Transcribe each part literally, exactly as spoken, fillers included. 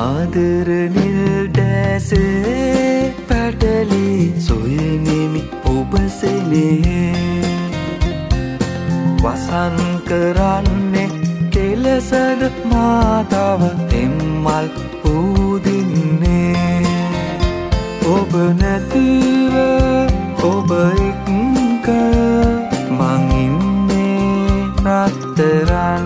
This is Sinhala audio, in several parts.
ආදරනිල් දැසේ පැටලි සොයනෙමි ඔබ සෙනේ වසන් කරන්නේ කෙලසද මාතව එම්මල් පූදින්නේ ඔබ නැතිව ඔබ එක්ක මං ඉන්නේ රත්තරන්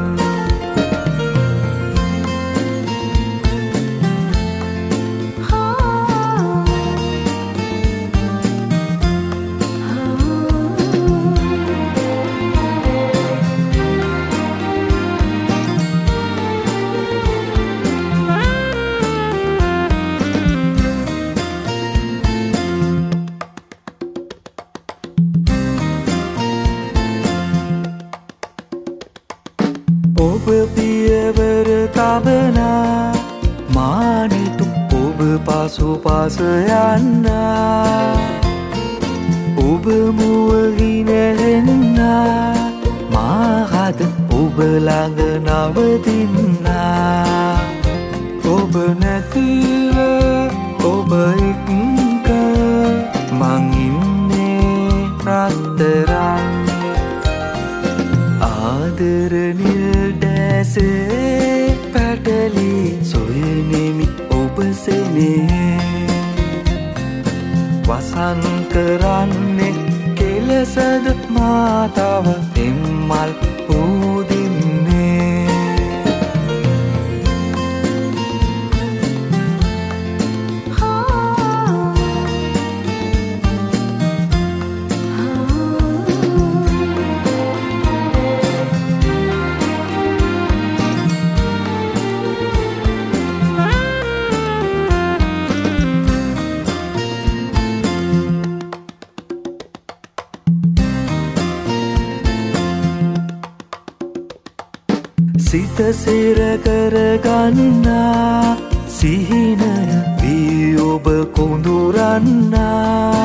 ඔබ පියවර තබනා මානෙතු ඔබ පසු පස යන්නා ඔබ මුවගිනැහෙන්නා මාහද ඔබ ළඟ නවතින්නා ඔබ නැතිව ඔබ එක්ක මං ඉන්නේ රත්තරන් ආදරනිල් දැසේ පැටලි සොයනෙමි ඔබ සෙනේ වසන් කරන්නේ කෙලසද මාතව එම්මල් පූදින්නේ සිත සිර කරගන්නා සිහිනය වී ඔබ කොඳුරන්නා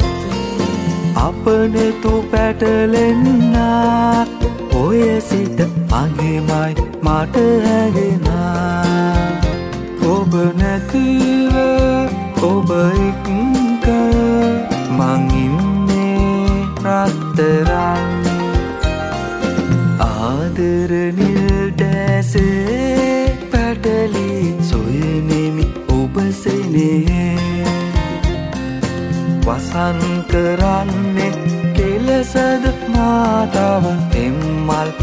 අපනෙතු පැටලෙන්නා ඔය සිත මගේමයි මට හැගෙනා ඔබ නැතිව ඔබ එක්ක මං ඉන්නේ රත්තරන් ආදරනිල් දැසේ පැටලි සොයනෙමි ඔබ සෙනේ වසන් කරන්නේ කෙලසද මාතව එම්මල්